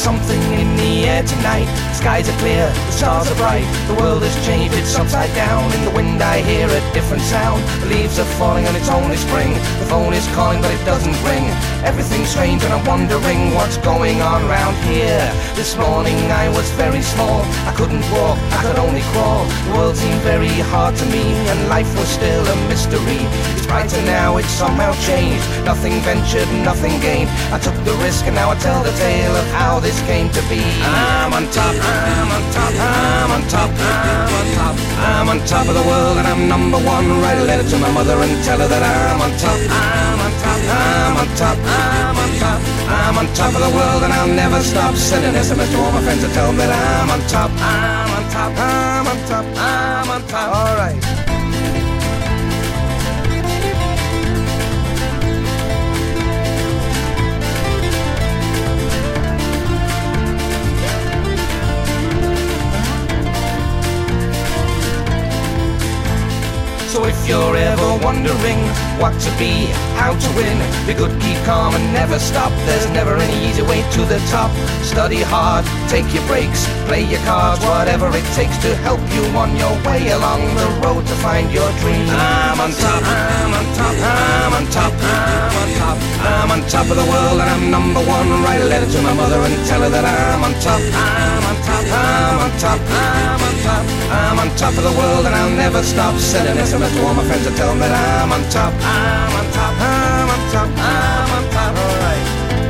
something in the air tonight. The skies are clear, the stars are bright. The world has changed, it's upside down. In the wind I hear a different sound. The leaves are falling and it's only spring. The phone is calling but it doesn't ring. Everything's strange and I'm wondering what's going on round here. This morning I was very small. I couldn't walk, I could only crawl. The world seemed very hard to me and life was still a mystery. It's brighter now, it's somehow changed. Nothing ventured, nothing gained. I took the risk and now I tell the tale of how this came to be. I'm on top, I'm on top, I'm on top, I'm on top. I'm on top of the world and I'm number one. Write a letter to my mother and tell her that I'm on top. I'm on top, I'm on top, I'm on top. I'm on top of the world and I'll never stop. Send an SMS to all my friends to tell them that I'm on top. I'm on top, I'm on top, I'm on top. All right. So if you're ever wondering what to be, how to win, be good, keep calm and never stop. There's never any easy way to the top. Study hard, take your breaks, play your cards, whatever it takes to help you on your way along the road to find your dream. I'm on top, I'm on top, I'm on top, I'm on top. I'm on top of the world and I'm number one. Write a letter to my mother and tell her that I'm on top. I'm on top, I'm on top, I'm on top. I'm on top of the world and I'll never stop. Send an SMS to all my friends and tell them that I'm on top. I'm on top, I'm on top, I'm on top. All right.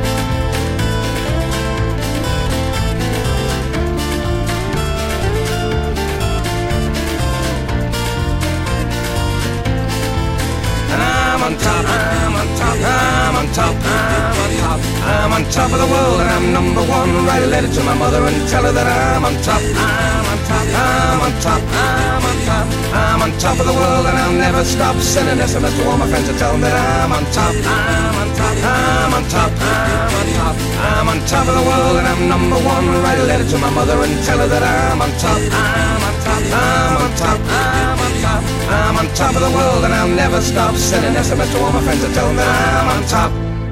And I'm on top, I'm on top, I'm on top, I'm on top. I'm on top of the world and I'm number one. Write a letter to my mother and tell her that I'm on top. I'm on top, I'm on top, I'm on top. I'm on top of the world and I'll never stop. Send an SMS to all my friends and tell them that I'm on top. I'm on top, I'm on top, I'm on top. I'm on top of the world and I'm number one. Write a letter to my mother and tell her that I'm on top. I'm on top, I'm on top, I'm on top. I'm on top of the world and I'll never stop. Send an SMS to all my friends and tell them that I'm on top.